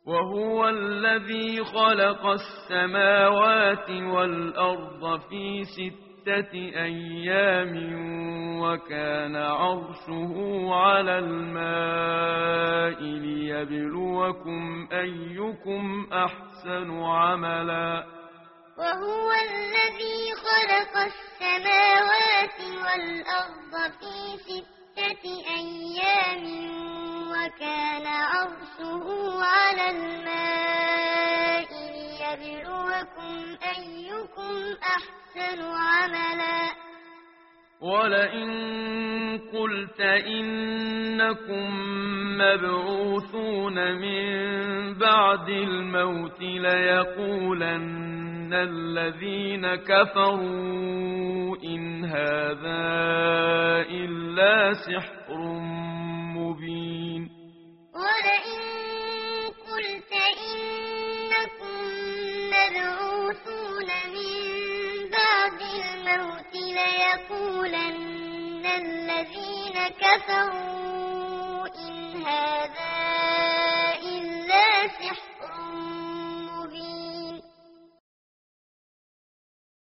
وهو الذي خلق السماوات والأرض في 6 أيام وكان عرشه على الماء ليبلوكم أيكم أحسن عملا وهو الذي خلق السماوات والأرض في 6 أيام وكان عرشه على الماء ليبلوكم أيكم أحسن عملا ولئن قلت إنكم مبعوثون من بعد الموت ليقولن الذين كفروا إن هذا إلا سحر مبين ولئن قلت إنكم مبعوثون من بعد الموت ليقولن الذين كفروا إن هذا